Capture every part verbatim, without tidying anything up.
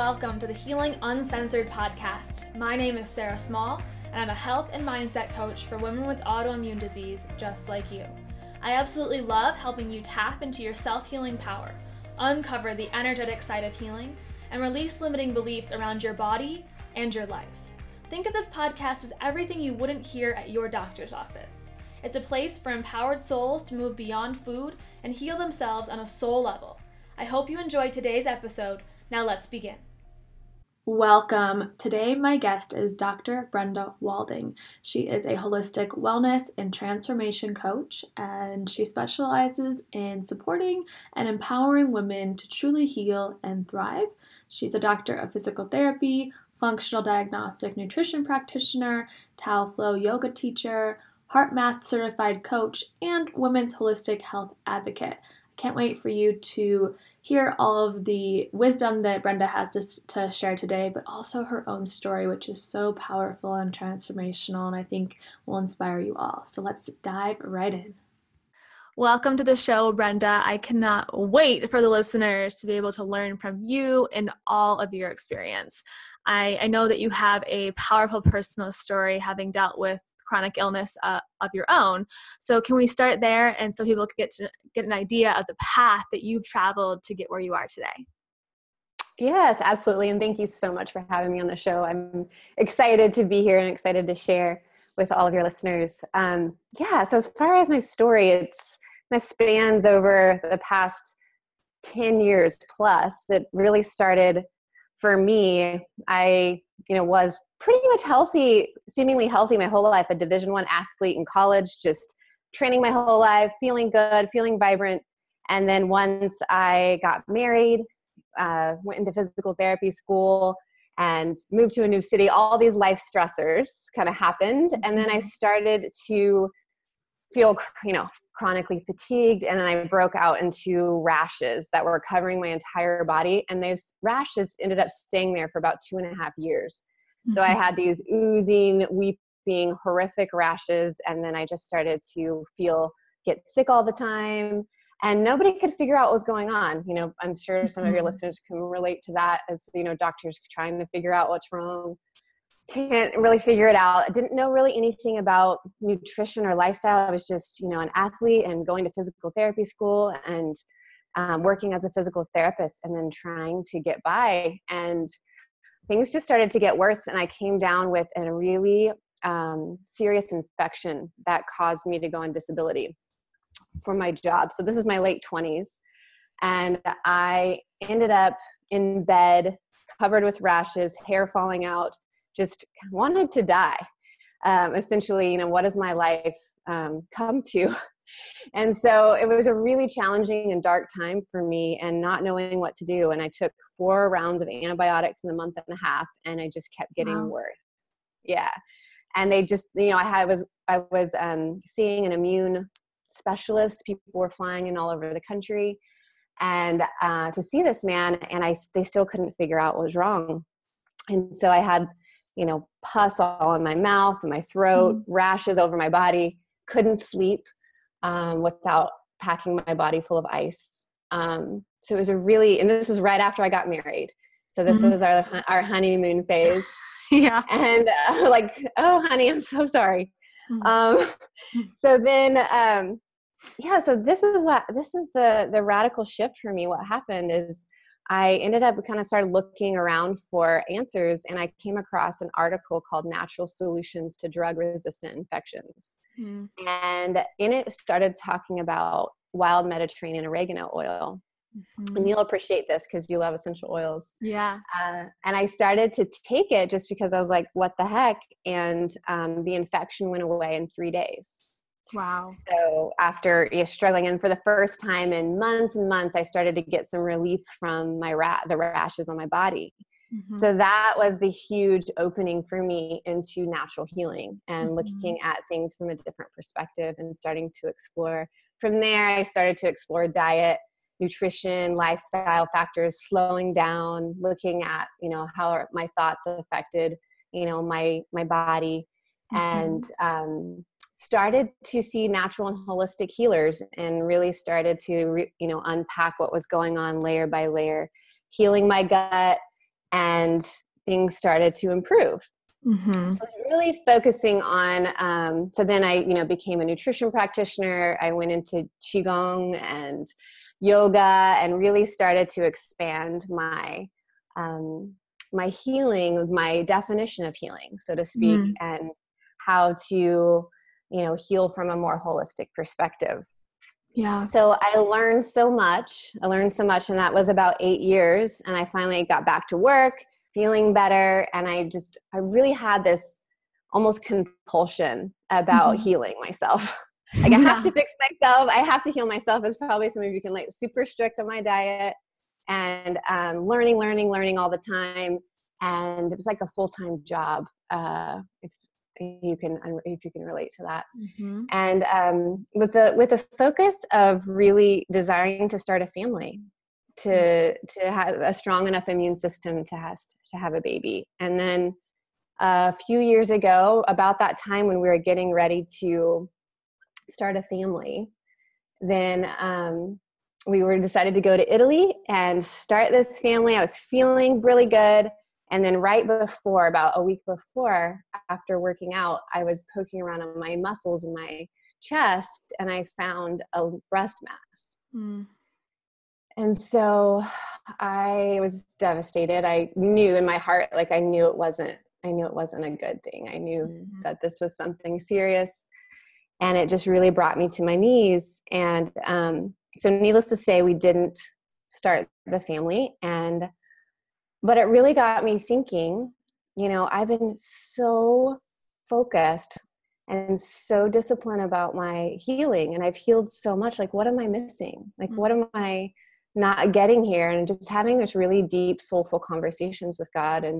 welcome to the Healing Uncensored podcast. My name is Sarah Small, and I'm a health and mindset coach for women with autoimmune disease just like you. I absolutely love helping you tap into your self-healing power, uncover the energetic side of healing, and release limiting beliefs around your body and your life. Think of this podcast as everything you wouldn't hear at your doctor's office. It's a place for empowered souls to move beyond food and heal themselves on a soul level. I hope you enjoyed today's episode. Now let's begin. Welcome. Today my guest is Doctor Brenda Walding. She is a holistic wellness and transformation coach, and she specializes in supporting and empowering women to truly heal and thrive. She's a doctor of physical therapy, functional diagnostic nutrition practitioner, Tao Flow yoga teacher, HeartMath certified coach, and women's holistic health advocate. I can't wait for you to hear all of the wisdom that Brenda has to, to share today, but also her own story, which is so powerful and transformational, and I think will inspire you all. So let's dive right in. Welcome to the show, Brenda. I cannot wait for the listeners to be able to learn from you and all of your experience. I, I know that you have a powerful personal story, having dealt with chronic illness uh, of your own. So can we start there, and so people can get to get an idea of the path that you've traveled to get where you are today? Yes, absolutely. And thank you so much for having me on the show. I'm excited to be here and excited to share with all of your listeners. Um, yeah, so as far as my story, it's it spans over the past ten years plus. It really started for me. I, you know, was pretty much healthy, seemingly healthy my whole life, a Division One athlete in college, just training my whole life, feeling good, feeling vibrant. And then once I got married, uh, went into physical therapy school and moved to a new city, all these life stressors kind of happened. And then I started to feel, you know, chronically fatigued. And then I broke out into rashes that were covering my entire body. And those rashes ended up staying there for about two and a half years. So I had these oozing, weeping, horrific rashes, and then I just started to feel, get sick all the time, and nobody could figure out what was going on. You know, I'm sure some of your listeners can relate to that, as, you know, doctors trying to figure out what's wrong. Can't really figure it out. I didn't know really anything about nutrition or lifestyle. I was just, you know, an athlete and going to physical therapy school and um, working as a physical therapist, and then trying to get by. And things just started to get worse, and I came down with a really um, serious infection that caused me to go on disability for my job. So this is my late twenties, and I ended up in bed, covered with rashes, hair falling out, just wanted to die. Um, essentially, you know, what does my life um, come to? And so it was a really challenging and dark time for me, and not knowing what to do. And I took four rounds of antibiotics in a month and a half, and I just kept getting wow. worse. Yeah. And they just, you know, I had, was, I was um, seeing an immune specialist. People were flying in all over the country and uh, to see this man, and I, they still couldn't figure out what was wrong. And so I had, you know, pus all in my mouth and my throat, mm-hmm. rashes over my body, couldn't sleep. Um, without packing my body full of ice. Um, so it was a really, and this was right after I got married. So this mm-hmm. was our our honeymoon phase. Yeah. And uh, like, oh, honey, I'm so sorry. Mm-hmm. Um, so then, um, yeah, so this is what, this is the, the radical shift for me. What happened is I ended up kind of started looking around for answers, and I came across an article called Natural Solutions to Drug-Resistant Infections. Mm. And in it started talking about wild Mediterranean oregano oil. Mm-hmm. And you'll appreciate this because you love essential oils. Yeah. Uh, and I started to take it just because I was like, what the heck? And um, the infection went away in three days. Wow. So after you know, struggling, and for the first time in months and months, I started to get some relief from my ra- the rashes on my body. Mm-hmm. So that was the huge opening for me into natural healing and mm-hmm. looking at things from a different perspective and starting to explore. From there, I started to explore diet, nutrition, lifestyle factors, slowing down, looking at, you know, how my thoughts affected, you know, my, my body, mm-hmm. and, um, started to see natural and holistic healers, and really started to, re, you know, unpack what was going on layer by layer, healing my gut, and things started to improve. Mm-hmm. So I was really focusing on, um, so then I, you know, became a nutrition practitioner. I went into Qigong and yoga and really started to expand my, um, my healing, my definition of healing, so to speak, Mm-hmm. and how to, you know, heal from a more holistic perspective. Yeah. So I learned so much. I learned so much, and that was about eight years. And I finally got back to work, feeling better. And I just, I really had this almost compulsion about Mm-hmm. healing myself. Like I have Yeah. to fix myself. I have to heal myself. As probably some of you can like super strict on my diet and um, learning, learning, learning all the time. And it was like a full-time job. Uh, if you can, if you can relate to that. Mm-hmm. And um, with the with the focus of really desiring to start a family, to to have a strong enough immune system to have to have a baby. And then a few years ago, about that time when we were getting ready to start a family, then um, we were decided to go to Italy and start this family. I was feeling really good. And then right before, about a week before, after working out, I was poking around on my muscles in my chest and I found a breast mass. Mm. And so I was devastated. I knew in my heart, like I knew it wasn't, I knew it wasn't a good thing. I knew Mm-hmm. that this was something serious. And it just really brought me to my knees. And um, so needless to say, we didn't start the family. And But it really got me thinking, you know, I've been so focused and so disciplined about my healing, and I've healed so much. Like, what am I missing? Like, what am I not getting here? And just having this really deep, soulful conversations with God. And,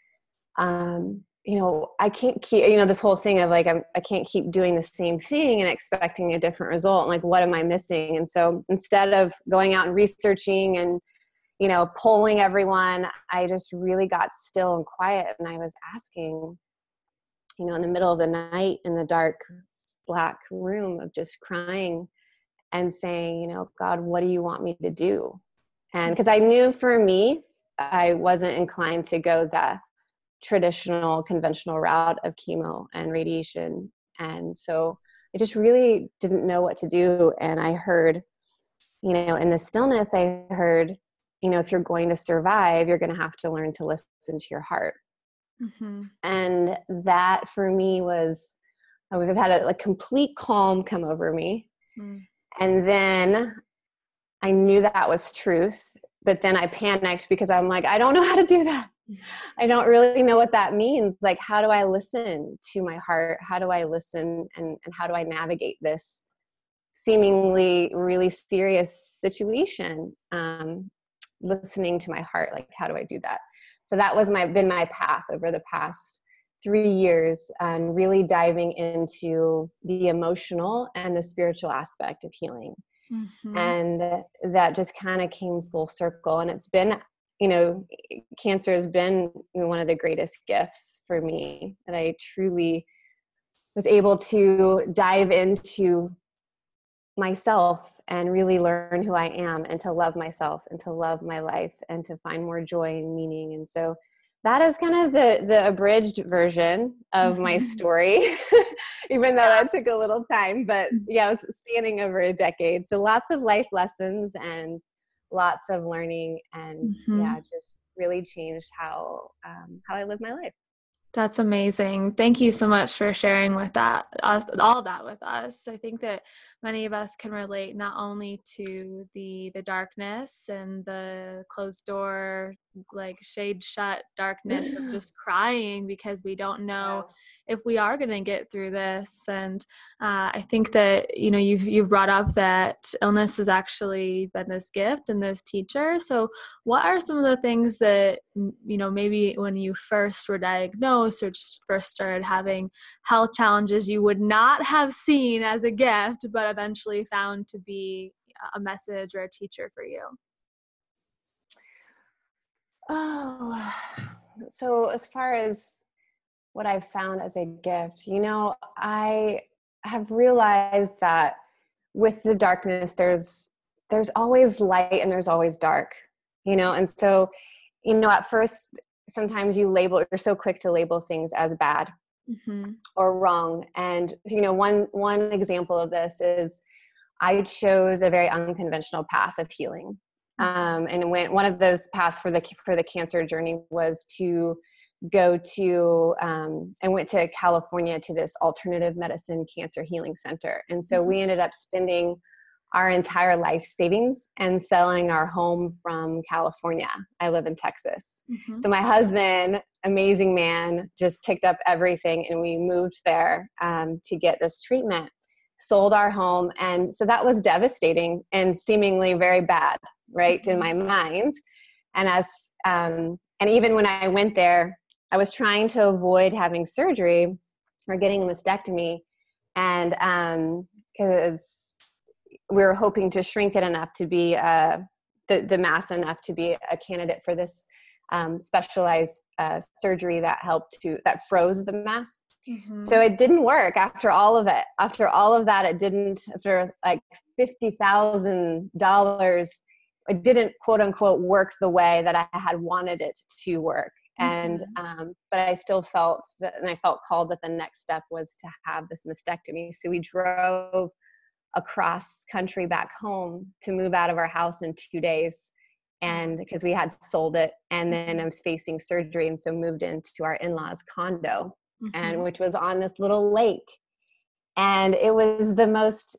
um, you know, I can't keep, you know, this whole thing of like, I'm, I can't keep doing the same thing and expecting a different result. Like, what am I missing? And so instead of going out and researching and, you know, polling everyone, I just really got still and quiet. And I was asking, you know, in the middle of the night in the dark, black room of just crying and saying, you know, God, what do you want me to do? And because I knew for me, I wasn't inclined to go the traditional, conventional route of chemo and radiation. And so I just really didn't know what to do. And I heard, you know, in the stillness, I heard, you know, if you're going to survive, you're going to have to learn to listen to your heart. Mm-hmm. And that for me was, uh, we've had a, a complete calm come over me. Mm. And then I knew that was truth, but then I panicked because I'm like, I don't know how to do that. I don't really know what that means. Like, how do I listen to my heart? How do I listen? And, and how do I navigate this seemingly really serious situation? Um, listening to my heart, like, how do I do that? So that was my been my path over the past three years, and really diving into the emotional and the spiritual aspect of healing. Mm-hmm. And that just kind of came full circle. And it's been, you know, cancer has been, you know, one of the greatest gifts for me, that I truly was able to dive into myself and really learn who I am, and to love myself and to love my life and to find more joy and meaning. And so that is kind of the, the abridged version of my story, even though that took a little time, but yeah, it was spanning over a decade. So lots of life lessons and lots of learning, and mm-hmm. yeah, just really changed how, um, how I live my life. That's amazing. Thank you so much for sharing with that, uh, all that with us. I think that many of us can relate not only to the the darkness and the closed door, like shade shut darkness of just crying because we don't know yeah. if we are going to get through this. And uh, I think that, you know, you've you've brought up that illness has actually been this gift and this teacher. So what are some of the things that, you know, maybe when you first were diagnosed or just first started having health challenges, you would not have seen as a gift, but eventually found to be a message or a teacher for you? Oh, so as far as what I've found as a gift, you know, I have realized that with the darkness, there's, there's always light and there's always dark, you know? And so you know, at first, sometimes you label, you're so quick to label things as bad mm-hmm. or wrong. And, you know, one, one example of this is I chose a very unconventional path of healing. Um, and when, one of those paths for the, for the cancer journey was to go to, um, I went to California to this alternative medicine cancer healing center. And so we ended up spending our entire life savings and selling our home from California. I live in Texas. Mm-hmm. So my husband, amazing man, just picked up everything and we moved there um, to get this treatment, sold our home. And so that was devastating and seemingly very bad, right, mm-hmm. in my mind. And as, um, and even when I went there, I was trying to avoid having surgery or getting a mastectomy. And um, because we were hoping to shrink it enough to be uh, the, the mass enough to be a candidate for this um, specialized uh, surgery that helped to, that froze the mass. Mm-hmm. So it didn't work after all of it. After all of that, it didn't, after like fifty thousand dollars, it didn't quote unquote work the way that I had wanted it to work. And, mm-hmm. um, but I still felt that, and I felt called that the next step was to have this mastectomy. So we drove across country back home to move out of our house in two days. And because we had sold it, and then I was facing surgery. And so moved into our in-laws condo, mm-hmm. and which was on this little lake. And it was the most,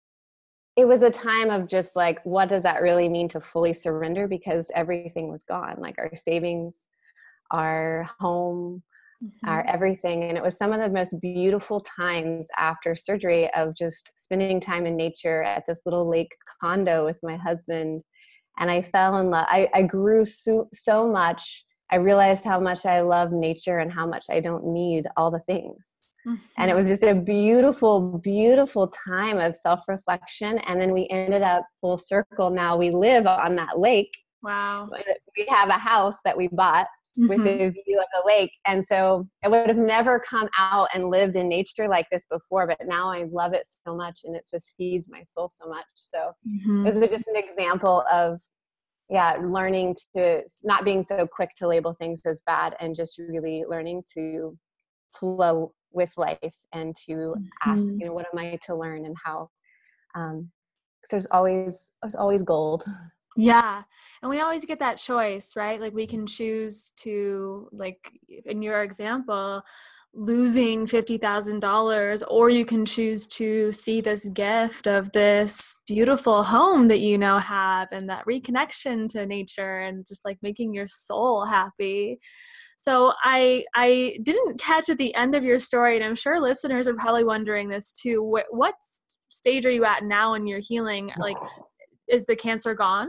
it was a time of just like, what does that really mean to fully surrender? Because everything was gone, like our savings, our home, mm-hmm. our everything. And it was some of the most beautiful times after surgery of just spending time in nature at this little lake condo with my husband. And I fell in love. I, I grew so, so much. I realized how much I love nature and how much I don't need all the things. Mm-hmm. And it was just a beautiful, beautiful time of self-reflection. And then we ended up full circle. Now we live on that lake. Wow. We have a house that we bought mm-hmm. with a view of the lake. And so I would have never come out and lived in nature like this before, but now I love it so much and it just feeds my soul so much. So mm-hmm. this is just an example of, yeah, learning to not being so quick to label things as bad and just really learning to flow with life and to mm-hmm. ask, you know, what am I to learn and how, um, 'cause there's always, there's always gold. Yeah. And we always get that choice, right? Like we can choose to, like in your example, losing fifty thousand dollars, or you can choose to see this gift of this beautiful home that you now have and that reconnection to nature and just like making your soul happy. So I I didn't catch at the end of your story, and I'm sure listeners are probably wondering this too. What, what stage are you at now in your healing? Like, is the cancer gone?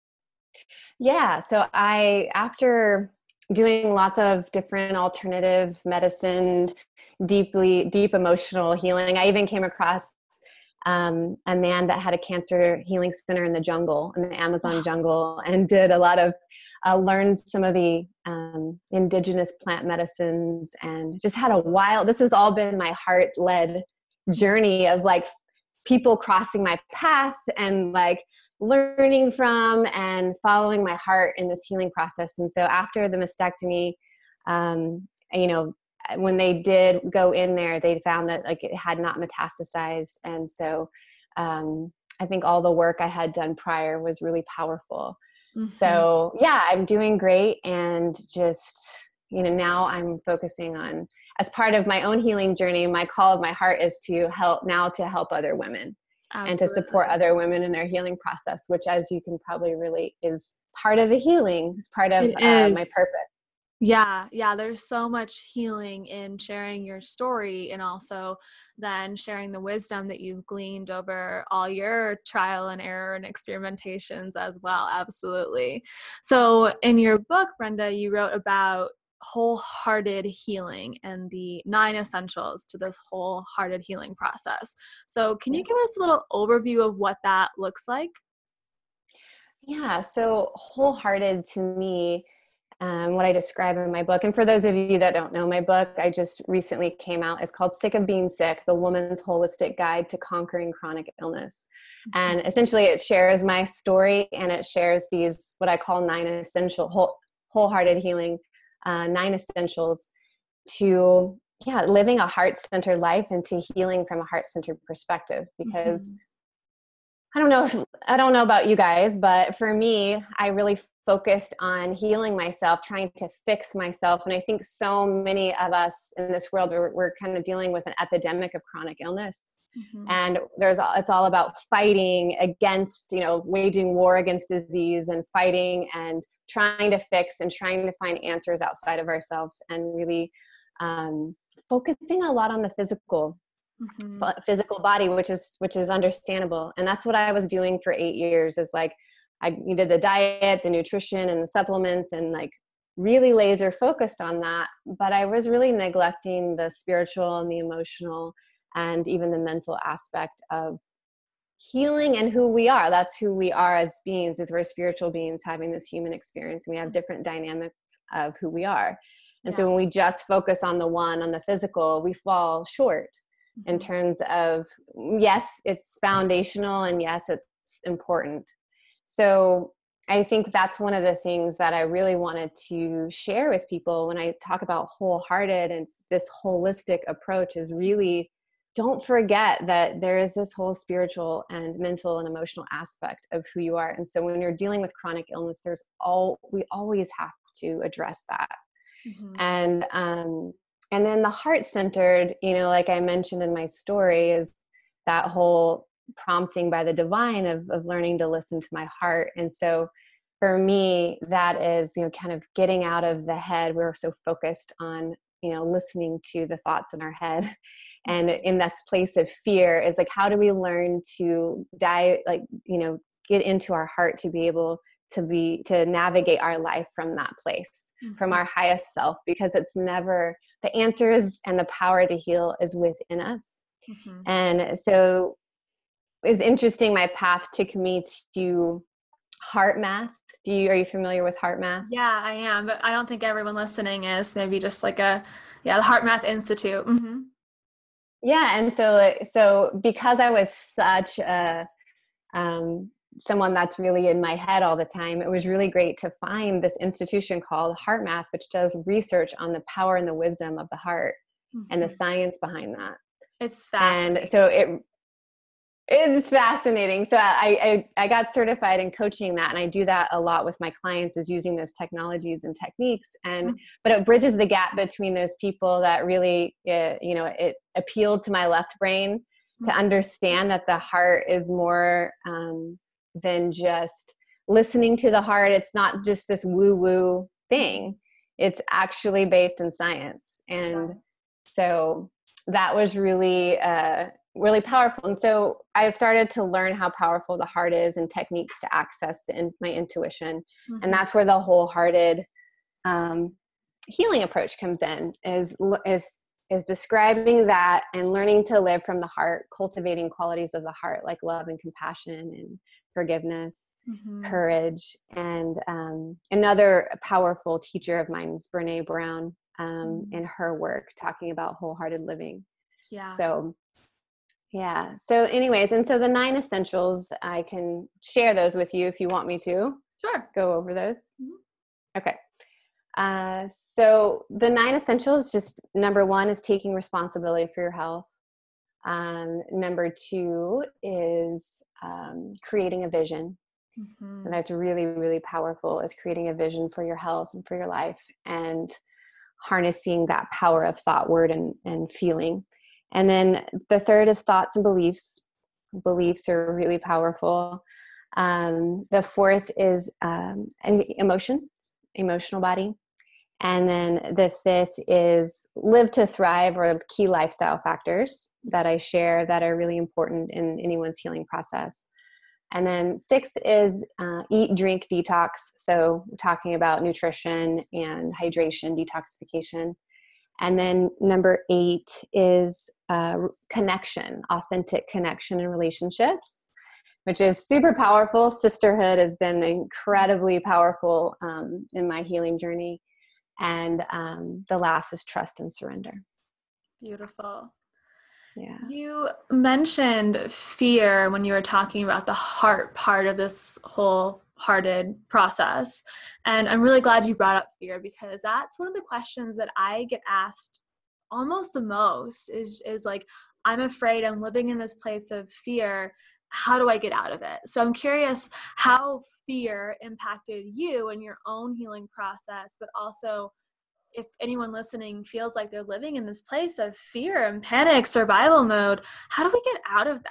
Yeah. So I, after doing lots of different alternative medicine, deeply, deep emotional healing, I even came across um, a man that had a cancer healing center in the jungle, in the Amazon jungle, and did a lot of, uh, learned some of the um, indigenous plant medicines and just had a wild, this has all been my heart-led journey of like people crossing my path and like learning from and following my heart in this healing process. And so after the mastectomy, um, you know, when they did go in there, they found that like it had not metastasized. And so um, I think all the work I had done prior was really powerful. Mm-hmm. So yeah, I'm doing great. And just, you know, now I'm focusing on, as part of my own healing journey, my call of my heart is to help now to help other women. Absolutely. And to support other women in their healing process, which, as you can probably relate, is part of the healing. It's part of uh, my purpose. Yeah. Yeah. There's so much healing in sharing your story, and also then sharing the wisdom that you've gleaned over all your trial and error and experimentations as well. Absolutely. So in your book, Brenda, you wrote about wholehearted healing and the nine essentials to this wholehearted healing process. So can you give us a little overview of what that looks like? Yeah. So wholehearted to me, um, what I describe in my book, and for those of you that don't know my book, I just recently came out, it's called Sick of Being Sick, The Woman's Holistic Guide to Conquering Chronic Illness. Mm-hmm. And essentially it shares my story, and it shares these, what I call nine essential whole wholehearted healing, uh, nine essentials to, yeah, living a heart-centered life and to healing from a heart-centered perspective. Because Mm-hmm. I don't know if, I don't know about you guys, but for me, I really focused on healing myself, trying to fix myself. And I think so many of us in this world, we're, we're kind of dealing with an epidemic of chronic illness. Mm-hmm. And there's, it's all about fighting against, you know, waging war against disease and fighting and trying to fix and trying to find answers outside of ourselves, and really um, focusing a lot on the physical. Mm-hmm. physical body, which is which is understandable. And that's what I was doing for eight years is like I did the diet, the nutrition, and the supplements, and like really laser focused on that. But I was really neglecting the spiritual and the emotional and even the mental aspect of healing and who we are. That's who we are as beings, is we're spiritual beings having this human experience. And we have different dynamics of who we are. And yeah. So when we just focus on the one, on the physical, we fall short. Mm-hmm. In terms of, yes, it's foundational, and yes, it's important. So I think that's one of the things that I really wanted to share with people when I talk about wholehearted and this holistic approach, is really don't forget that there is this whole spiritual and mental and emotional aspect of who you are. And so when you're dealing with chronic illness, there's all, we always have to address that. Mm-hmm. And, um, And then the heart-centered, you know, like I mentioned in my story, is that whole prompting by the divine of, of learning to listen to my heart. And so for me, that is, you know, kind of getting out of the head. We're so focused on, you know, listening to the thoughts in our head. And in this place of fear is like, how do we learn to die, like, you know, get into our heart to be able to be, to navigate our life from that place, mm-hmm. from our highest self, because it's never, the answers and the power to heal is within us. Mm-hmm. And so it's interesting. My path took me to heart math. Do you, are you familiar with heart math? Yeah, I am, but I don't think everyone listening is. Maybe just like a, yeah, the Heart Math Institute. Mm-hmm. Yeah. And so, so because I was such a, um, someone that's really in my head all the time, it was really great to find this institution called Heart Math, which does research on the power and the wisdom of the heart, mm-hmm. and the science behind that. It's fascinating. And so it it's fascinating. So I, I, I got certified in coaching that, and I do that a lot with my clients, is using those technologies and techniques. And, mm-hmm. but it bridges the gap between those people that really, uh, you know, it appealed to my left brain, mm-hmm. to understand that the heart is more, um, than just listening to the heart. It's not just this woo-woo thing. It's actually based in science. And wow. So that was really, uh, really powerful. And so I started to learn how powerful the heart is and techniques to access the, in, my intuition. Mm-hmm. And that's where the wholehearted um, healing approach comes in, is, is, is describing that and learning to live from the heart, cultivating qualities of the heart, like love and compassion and forgiveness, mm-hmm. courage. And um, another powerful teacher of mine is Brene Brown, um, mm-hmm. in her work talking about wholehearted living. Yeah. So yeah. So anyways, and so the nine essentials, I can share those with you if you want me to. Sure. Go over those. Mm-hmm. Okay. Uh, so the nine essentials, just number one is taking responsibility for your health. Um, number two is um, creating a vision. Mm-hmm. And that's really, really powerful, is creating a vision for your health and for your life, and harnessing that power of thought, word, and, and feeling. And then the third is thoughts and beliefs. Beliefs are really powerful. Um, the fourth is um, emotion, emotional body. And then the fifth is live to thrive, or key lifestyle factors that I share that are really important in anyone's healing process. And then six is uh, eat, drink, detox. So we're talking about nutrition and hydration, detoxification. And then number eight is uh, connection, authentic connection in relationships, which is super powerful. Sisterhood has been incredibly powerful um, in my healing journey. And um, the last is trust and surrender. Beautiful. Yeah. You mentioned fear when you were talking about the heart part of this whole hearted process. And I'm really glad you brought up fear, because that's one of the questions that I get asked almost the most is, is like, I'm afraid, I'm living in this place of fear. How do I get out of it? So I'm curious how fear impacted you in your own healing process, but also if anyone listening feels like they're living in this place of fear and panic, survival mode, how do we get out of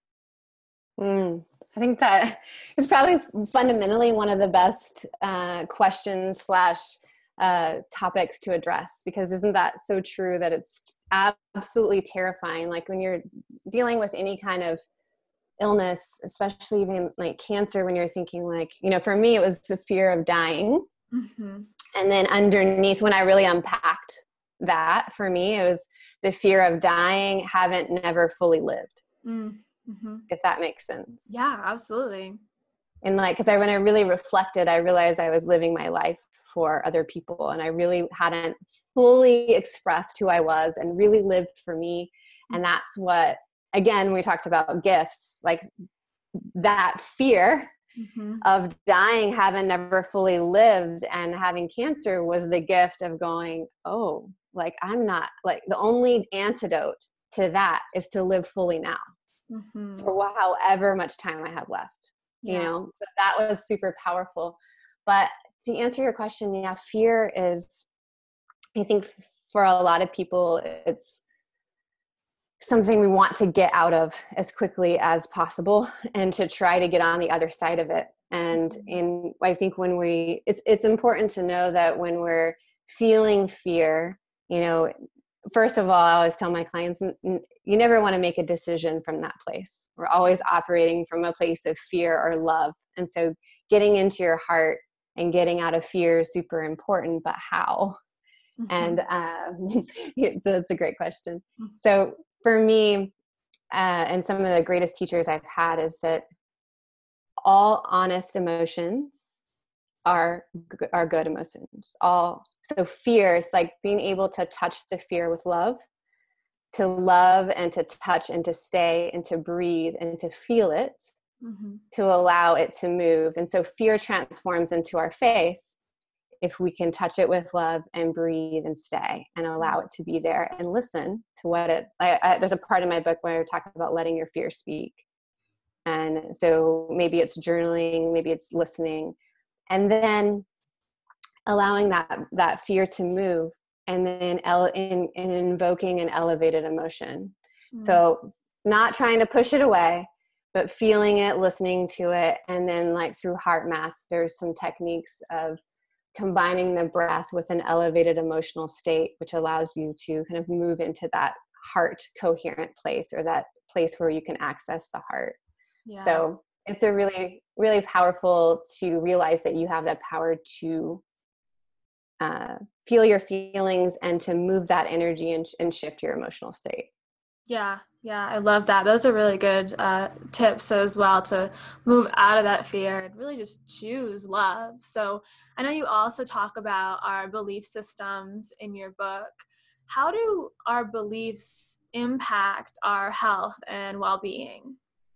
that? Mm, I think that it's probably fundamentally one of the best uh, questions slash uh, topics to address, because isn't that so true that it's absolutely terrifying? Like when you're dealing with any kind of illness, especially even like cancer, when you're thinking like, you know, for me, it was the fear of dying. Mm-hmm. And then underneath, when I really unpacked that, for me, it was the fear of dying, haven't never fully lived. Mm-hmm. If that makes sense. Yeah, absolutely. And like, cause I, when I really reflected, I realized I was living my life for other people. And I really hadn't fully expressed who I was and really lived for me. And that's what, again, we talked about gifts, like that fear mm-hmm. of dying, having never fully lived, and having cancer was the gift of going, oh, like I'm not, like the only antidote to that is to live fully now mm-hmm. for however much time I have left, yeah. you know? So that was super powerful. But to answer your question, yeah, fear is, I think for a lot of people, it's something we want to get out of as quickly as possible and to try to get on the other side of it. And in, I think when we, it's, it's important to know that when we're feeling fear, you know, first of all, I always tell my clients, you never want to make a decision from that place. We're always operating from a place of fear or love. And so getting into your heart and getting out of fear is super important, but how? Mm-hmm. And um, so it's a great question. Mm-hmm. So for me, uh, and some of the greatest teachers I've had, is that all honest emotions are are good emotions. All so fear is like being able to touch the fear with love, to love and to touch and to stay and to breathe and to feel it, mm-hmm. to allow it to move. And so fear transforms into our faith if we can touch it with love and breathe and stay and allow it to be there and listen to what it, I, I, there's a part in my book where I talk about letting your fear speak. And so maybe it's journaling, maybe it's listening, and then allowing that, that fear to move, and then ele- in, in invoking an elevated emotion. Mm-hmm. So not trying to push it away, but feeling it, listening to it. And then like through heart math, there's some techniques of combining the breath with an elevated emotional state, which allows you to kind of move into that heart coherent place, or that place where you can access the heart. Yeah. So it's a really, really powerful to realize that you have that power to uh, feel your feelings and to move that energy and, and shift your emotional state. Yeah. Yeah. I love that. Those are really good uh, tips as well, to move out of that fear and really just choose love. So I know you also talk about our belief systems in your book. How do our beliefs impact our health and well-being?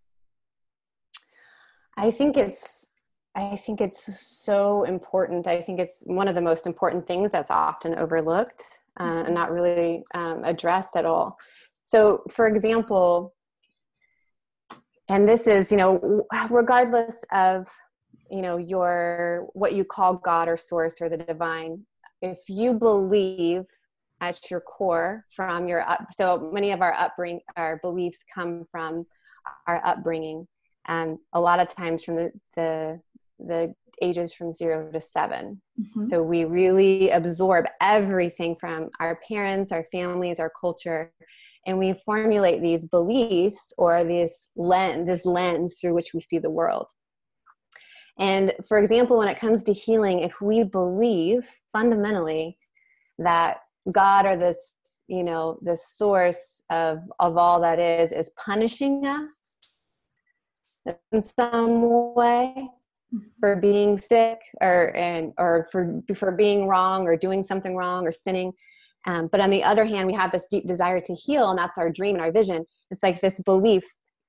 I think it's, I think it's so important. I think it's one of the most important things that's often overlooked uh, mm-hmm. and not really um, addressed at all. So for example, and this is, you know, regardless of, you know, your, what you call God or source or the divine, if you believe at your core from your up, so many of our upbringing, our beliefs come from our upbringing. And a lot of times from the, the, the ages from zero to seven. Mm-hmm. So we really absorb everything from our parents, our families, our culture, and we formulate these beliefs or this lens, this lens through which we see the world. And for example, when it comes to healing, if we believe fundamentally that God or this, you know, the source of, of all that is, is punishing us in some way for being sick or, and, or for, for being wrong or doing something wrong or sinning. Um, but on the other hand, we have this deep desire to heal, and that's our dream and our vision. It's like this belief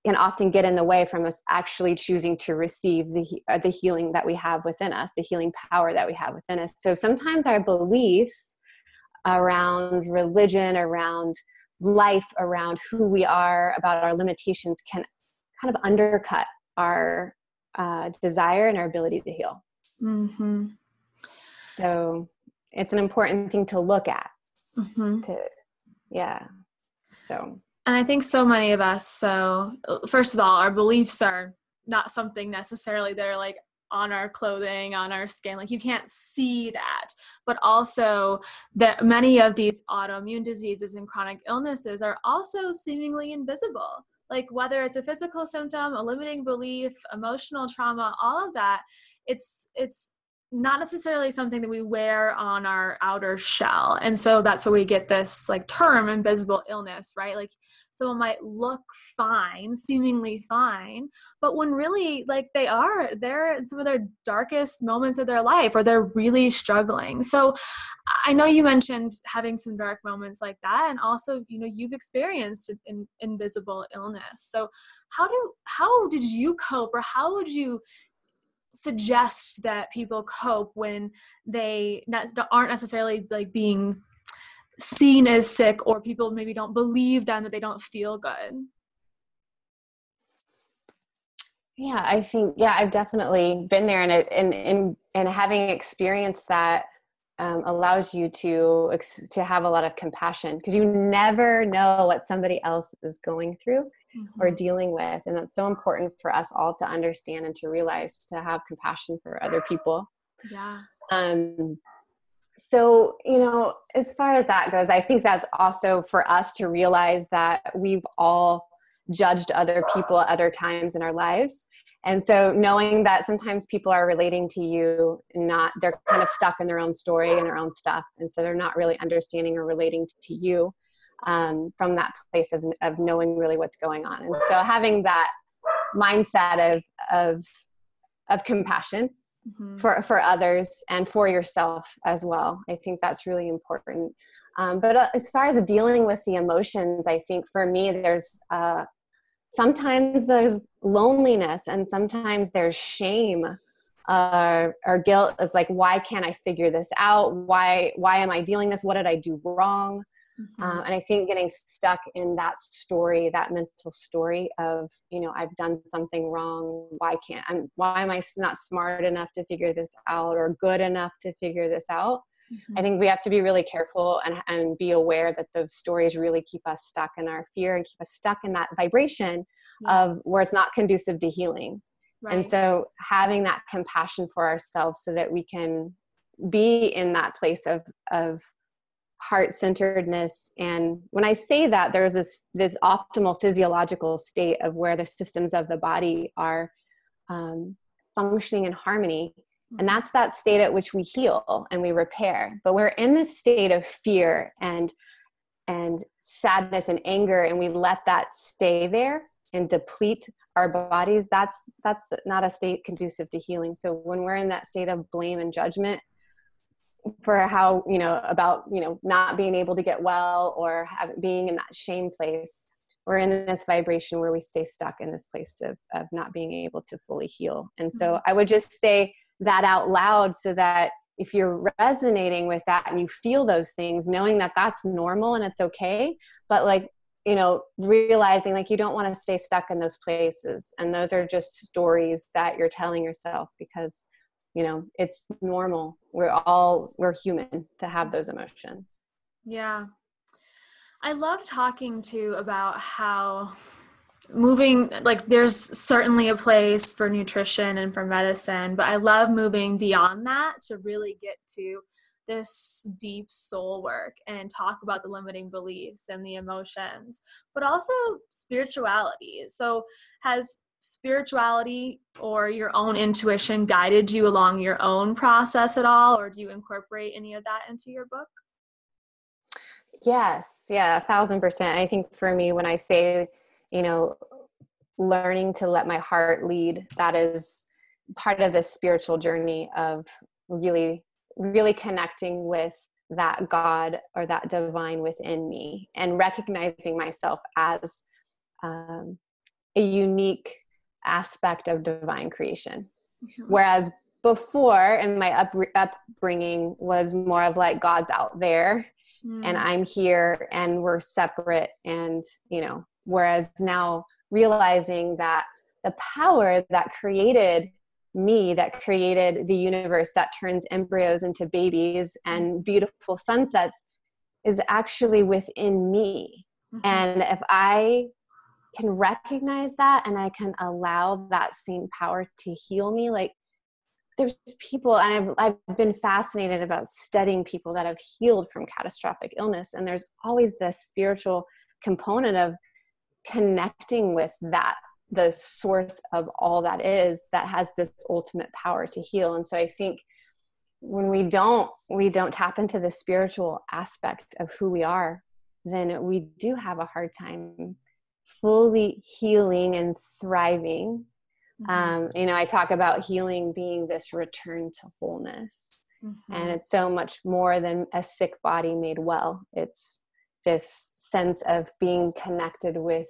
can often get in the way from us actually choosing to receive the uh, the healing that we have within us, the healing power that we have within us. So sometimes our beliefs around religion, around life, around who we are, about our limitations can kind of undercut our uh, desire and our ability to heal. Mm-hmm. So it's an important thing to look at. Mm-hmm. To, yeah. So. And I think so many of us, so first of all, our beliefs are not something necessarily that are like on our clothing, on our skin, like you can't see that, but also that many of these autoimmune diseases and chronic illnesses are also seemingly invisible. Like whether it's a physical symptom, a limiting belief, emotional trauma, all of that, it's, it's not necessarily something that we wear on our outer shell. And so that's where we get this like term invisible illness, right? Like someone might look fine, seemingly fine, but when really like they are, they're in some of their darkest moments of their life, or they're really struggling. So I know you mentioned having some dark moments like that. And also, you know, you've experienced an invisible illness. So how do, how did you cope, or how would you suggest that people cope when they not, aren't necessarily like being seen as sick, or people maybe don't believe them, that they don't feel good? Yeah, I think, yeah, I've definitely been there, and it, and, and, and having experienced that um, allows you to, to have a lot of compassion, because you never know what somebody else is going through mm-hmm. or dealing with. And that's so important for us all to understand and to realize, to have compassion for other people. Yeah. Um, so, you know, as far as that goes, I think that's also for us to realize that we've all judged other people at other times in our lives. And so knowing that sometimes people are relating to you, not, they're kind of stuck in their own story and their own stuff. And so they're not really understanding or relating to you um, from that place of, of knowing really what's going on. And so having that mindset of, of, of compassion mm-hmm. for, for others and for yourself as well. I think that's really important. Um, but uh, as far as dealing with the emotions, I think for me, there's, uh, sometimes there's loneliness, and sometimes there's shame uh, or guilt. It's like, why can't I figure this out? Why, why am I dealing this? What did I do wrong? Mm-hmm. Uh, and I think getting stuck in that story, that mental story of, you know, I've done something wrong. Why can't I'm, why am I not smart enough to figure this out, or good enough to figure this out? Mm-hmm. I think we have to be really careful and, and be aware that those stories really keep us stuck in our fear and keep us stuck in that vibration yeah. of where it's not conducive to healing. Right. And so having that compassion for ourselves so that we can be in that place of, of heart-centeredness. And when I say that, there's this, this optimal physiological state of where the systems of the body are um, functioning in harmony. And that's that state at which we heal and we repair. But we're in this state of fear and and sadness and anger, and we let that stay there and deplete our bodies. That's that's not a state conducive to healing. So when we're in that state of blame and judgment for how, you know, about, you know, not being able to get well, or have, being in that shame place, we're in this vibration where we stay stuck in this place of, of not being able to fully heal. And so mm-hmm. I would just say that out loud, so that if you're resonating with that and you feel those things, knowing that that's normal and it's okay, but like, you know, realizing like you don't want to stay stuck in those places. And those are just stories that you're telling yourself, because, you know, it's normal. We're all, we're human to have those emotions. Yeah. I love talking to about how moving, like there's certainly a place for nutrition and for medicine, but I love moving beyond that to really get to this deep soul work and talk about the limiting beliefs and the emotions, but also spirituality. So has spirituality or your own intuition guided you along your own process at all, or do you incorporate any of that into your book? Yes. Yeah. A thousand percent. I think for me, when I say, you know, learning to let my heart lead, that is part of the spiritual journey of really, really connecting with that God or that divine within me, and recognizing myself as, um, a unique aspect of divine creation. Mm-hmm. Whereas before, in my up, upbringing was more of like, God's out there mm. and I'm here and we're separate. And, you know, whereas now realizing that the power that created me, that created the universe, that turns embryos into babies and beautiful sunsets, is actually within me. Mm-hmm. And if I can recognize that and I can allow that same power to heal me, like there's people, and I've, I've been fascinated about studying people that have healed from catastrophic illness. And there's always this spiritual component of connecting with that, the source of all that is, that has this ultimate power to heal. And so I think when we don't, we don't tap into the spiritual aspect of who we are, then we do have a hard time fully healing and thriving. Mm-hmm. Um, you know, I talk about healing being this return to wholeness. Mm-hmm. And it's so much more than a sick body made well. It's this sense of being connected with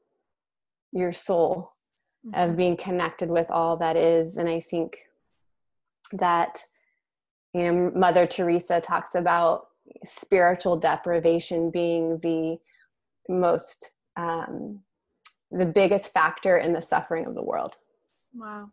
your soul, mm-hmm. of being connected with all that is. And I think that, you know, Mother Teresa talks about spiritual deprivation being the most, um, the biggest factor in the suffering of the world. Wow.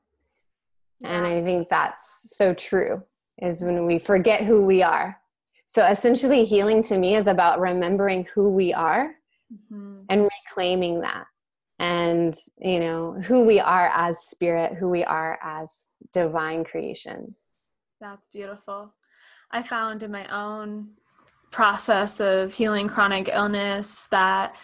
And I think that's so true, is when we forget who we are. So essentially healing to me is about remembering who we are mm-hmm. and reclaiming that. And, you know, who we are as spirit, who we are as divine creations. That's beautiful. I found in my own process of healing chronic illness that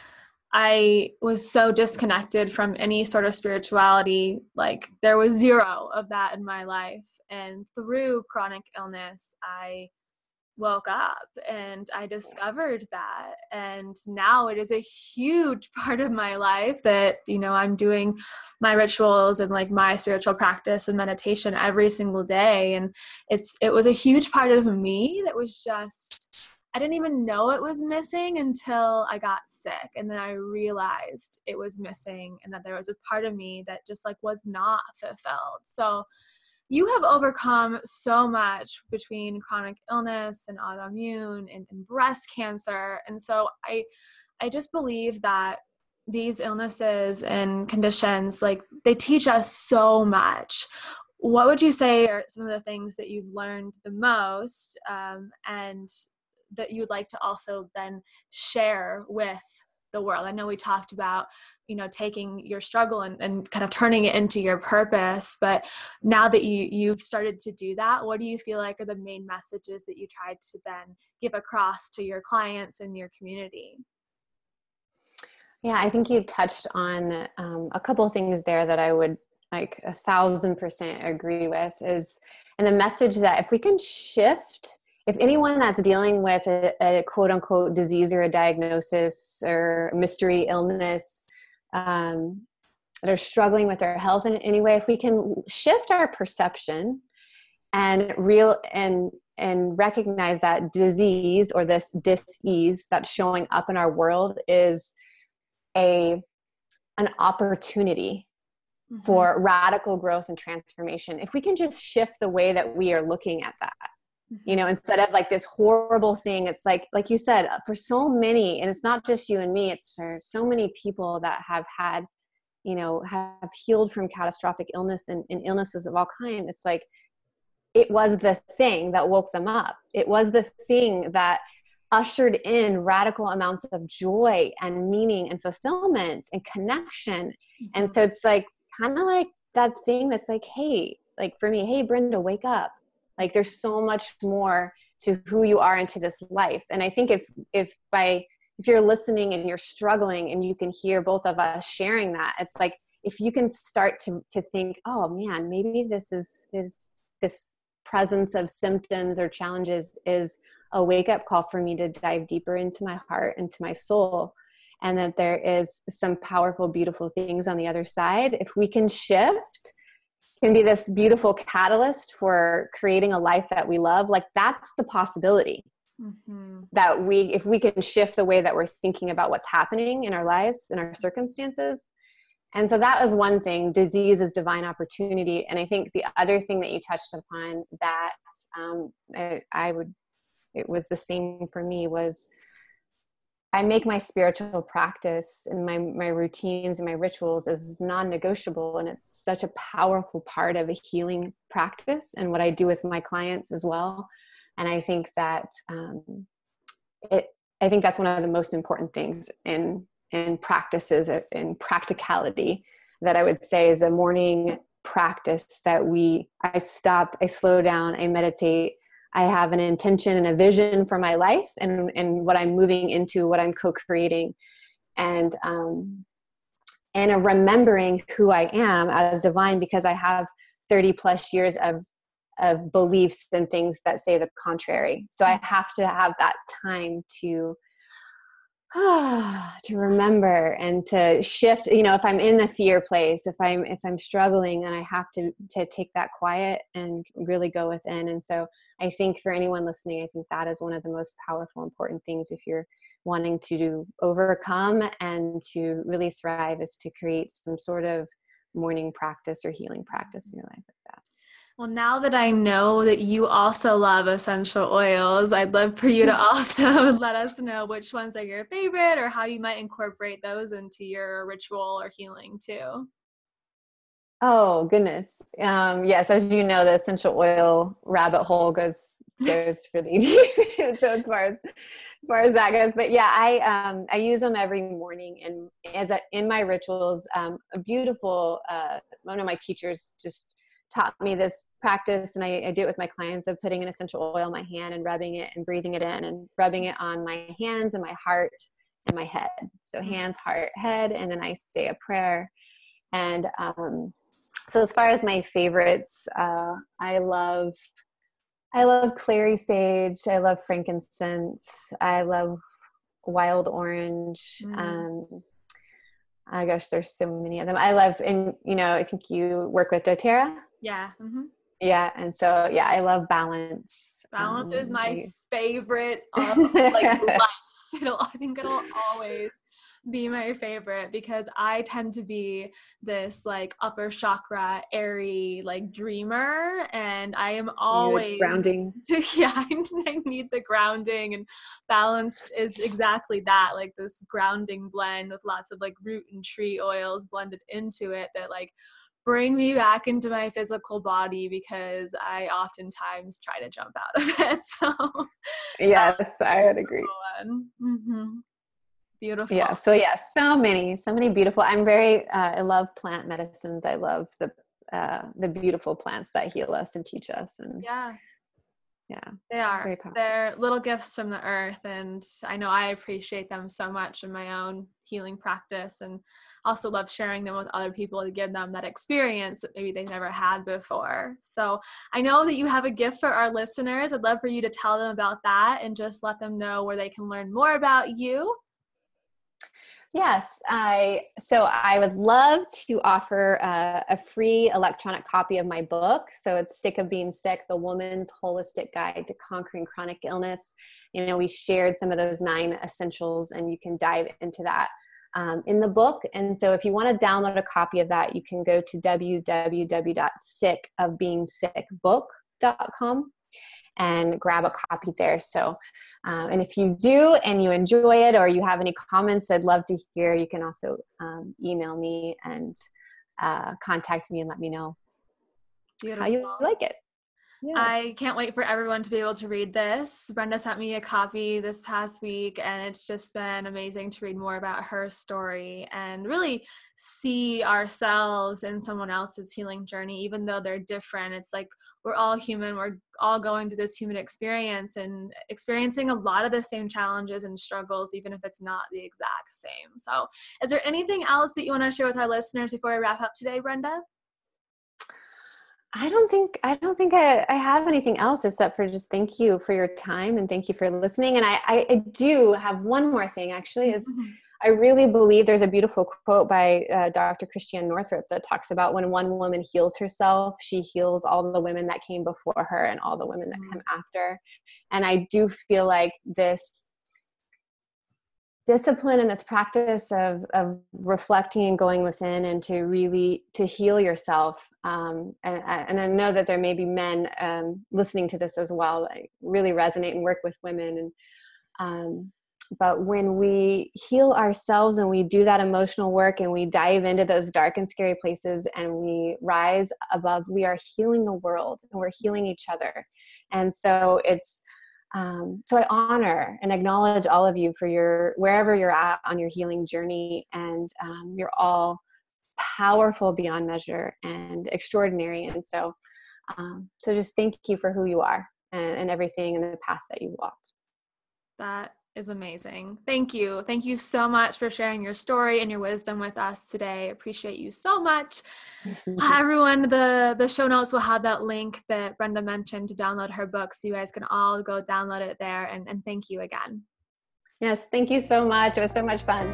I was so disconnected from any sort of spirituality. Like there was zero of that in my life. And through chronic illness, I woke up and I discovered that. And now it is a huge part of my life that, you know, I'm doing my rituals and like my spiritual practice and meditation every single day. And it's, it was a huge part of me that was just, I didn't even know it was missing until I got sick. And then I realized it was missing and that there was this part of me that just like was not fulfilled. So you have overcome so much between chronic illness and autoimmune and, and breast cancer. And so I, I just believe that these illnesses and conditions, like they teach us so much. What would you say are some of the things that you've learned the most, um, and that you would like to also then share with the world? I know we talked about, you know, taking your struggle and, and kind of turning it into your purpose, but now that you, you've started to do that, what do you feel like are the main messages that you tried to then give across to your clients and your community? Yeah, I think you touched on um, a couple of things there that I would like a thousand percent agree with is, and the message that if we can shift, if anyone that's dealing with a, a quote unquote disease or a diagnosis or mystery illness, um, that are struggling with their health in any way, if we can shift our perception and real and and recognize that disease or this dis-ease that's showing up in our world is a an opportunity mm-hmm. for radical growth and transformation. If we can just shift the way that we are looking at that, you know, instead of like this horrible thing, it's like, like you said, for so many, and it's not just you and me, it's for so many people that have had, you know, have healed from catastrophic illness and, and illnesses of all kinds. It's like, it was the thing that woke them up. It was the thing that ushered in radical amounts of joy and meaning and fulfillment and connection. Mm-hmm. And so it's like, kind of like that thing that's like, hey, like for me, hey, Brenda, wake up. Like there's so much more to who you are into this life. And I think if, if by, if you're listening and you're struggling and you can hear both of us sharing that, it's like, if you can start to, to think, oh man, maybe this is, is this presence of symptoms or challenges is a wake up call for me to dive deeper into my heart, into my soul. And that there is some powerful, beautiful things on the other side. If we can shift, can be this beautiful catalyst for creating a life that we love. Like that's the possibility mm-hmm. that we, if we can shift the way that we're thinking about what's happening in our lives and our circumstances, and so that was one thing, disease is divine opportunity. And I think the other thing that you touched upon that um, I, I would, it was the same for me, was I make my spiritual practice and my, my routines and my rituals as non-negotiable. And it's such a powerful part of a healing practice and what I do with my clients as well. And I think that um, it, I think that's one of the most important things in, in practices, in practicality, that I would say is a morning practice that we, I stop, I slow down, I meditate, I have an intention and a vision for my life and, and what I'm moving into, what I'm co-creating, and, um, and a remembering who I am as divine, because I have thirty plus years of, of beliefs and things that say the contrary. So I have to have that time to, to remember and to shift. You know, if I'm in the fear place, if I'm, if I'm struggling, then I have to, to take that quiet and really go within. And so I think for anyone listening, I think that is one of the most powerful, important things if you're wanting to overcome and to really thrive, is to create some sort of morning practice or healing practice in your life like that. Well, now that I know that you also love essential oils, I'd love for you to also let us know which ones are your favorite or how you might incorporate those into your ritual or healing too. Oh, goodness. Um, yes, as you know, the essential oil rabbit hole goes goes really deep. So as far as as far as that goes, but yeah, I um, I use them every morning, and as a, in my rituals, um, a beautiful uh, one of my teachers just taught me this practice, and I, I do it with my clients, of putting an essential oil in my hand and rubbing it and breathing it in and rubbing it on my hands and my heart and my head. So hands, heart, head, and then I say a prayer. And um, so as far as my favorites, uh, I love, I love clary sage. I love frankincense. I love wild orange. Mm. Um, oh gosh, there's so many of them. I love, and you know, I think you work with doTERRA. Yeah. Mm-hmm. Yeah. And so, yeah, I love balance. Balance um, is my I, favorite of like life. It'll, I think it'll always be my favorite, because I tend to be this like upper chakra, airy, like dreamer, and I am always grounding. To, yeah, I need the grounding, and balance is exactly that, like this grounding blend with lots of like root and tree oils blended into it that like bring me back into my physical body, because I oftentimes try to jump out of it. So yes, I would agree. Mm-hmm. Beautiful. Yeah. So yeah, so many, so many beautiful. I'm very, uh, I love plant medicines. I love the, uh, the beautiful plants that heal us and teach us. And yeah, yeah, they are, they're little gifts from the earth. And I know I appreciate them so much in my own healing practice, and also love sharing them with other people to give them that experience that maybe they've never had before. So I know that you have a gift for our listeners. I'd love for you to tell them about that and just let them know where they can learn more about you. Yes. I, so I would love to offer uh, a free electronic copy of my book. So it's Sick of Being Sick, The Woman's Holistic Guide to Conquering Chronic Illness. You know, we shared some of those nine essentials, and you can dive into that um, in the book. And so if you want to download a copy of that, you can go to w w w dot sick of being sick book dot com and grab a copy there. So, um, and if you do and you enjoy it, or you have any comments, I'd love to hear. You can also um, email me and uh, contact me and let me know Beautiful. How you like it. Yes. I can't wait for everyone to be able to read this. Brenda sent me a copy this past week, and it's just been amazing to read more about her story and really see ourselves in someone else's healing journey, even though they're different. It's like we're all human. We're all going through this human experience and experiencing a lot of the same challenges and struggles, even if it's not the exact same. So is there anything else that you want to share with our listeners before we wrap up today, Brenda? I don't think, I don't think I, I have anything else except for just thank you for your time and thank you for listening. And I, I, I do have one more thing actually is mm-hmm. I really believe there's a beautiful quote by uh, Doctor Christiane Northrup that talks about when one woman heals herself, she heals all the women that came before her and all the women that mm-hmm. come after. And I do feel like this, discipline and this practice of, of reflecting and going within and to really to heal yourself. Um, and, and I know that there may be men um, listening to this as well that really resonate and work with women. And um, but when we heal ourselves and we do that emotional work and we dive into those dark and scary places and we rise above, we are healing the world and we're healing each other. And so it's Um, so I honor and acknowledge all of you for your, wherever you're at on your healing journey. And um, you're all powerful beyond measure and extraordinary. And so, um, so just thank you for who you are and, and everything and the path that you walked. That is amazing. Thank you. Thank you so much for sharing your story and your wisdom with us today. Appreciate you so much. Everyone, the, the show notes will have that link that Brenda mentioned to download her book. So you guys can all go download it there. And, and thank you again. Yes. Thank you so much. It was so much fun.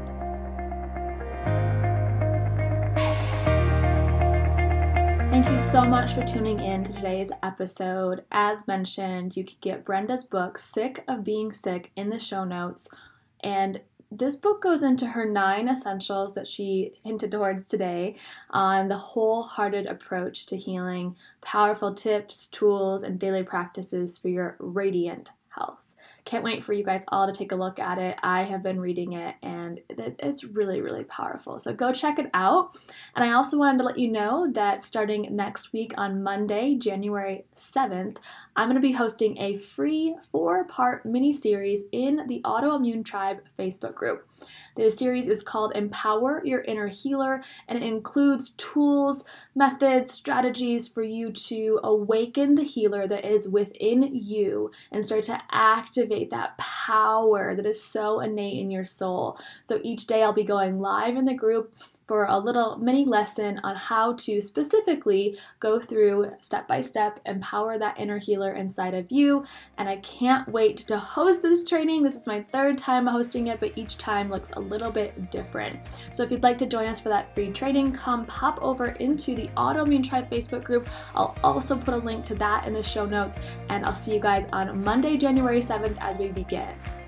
Thank you so much for tuning in to today's episode. As mentioned, you can get Brenda's book, Sick of Being Sick, in the show notes. And this book goes into her nine essentials that she hinted towards today on the wholehearted approach to healing, powerful tips, tools, and daily practices for your radiant health. Can't wait for you guys all to take a look at it. I have been reading it and it's really, really powerful. So go check it out. And I also wanted to let you know that starting next week on Monday, January seventh, I'm going to be hosting a free four-part mini-series in the Autoimmune Tribe Facebook group. The series is called Empower Your Inner Healer, and it includes tools, methods, strategies for you to awaken the healer that is within you and start to activate that power that is so innate in your soul. So each day I'll be going live in the group for a little mini lesson on how to specifically go through step by step, empower that inner healer inside of you. And I can't wait to host this training. This is my third time hosting it, but each time looks a little bit different. So if you'd like to join us for that free training, come pop over into the Autoimmune Tribe Facebook group. I'll also put a link to that in the show notes, and I'll see you guys on Monday, January seventh as we begin.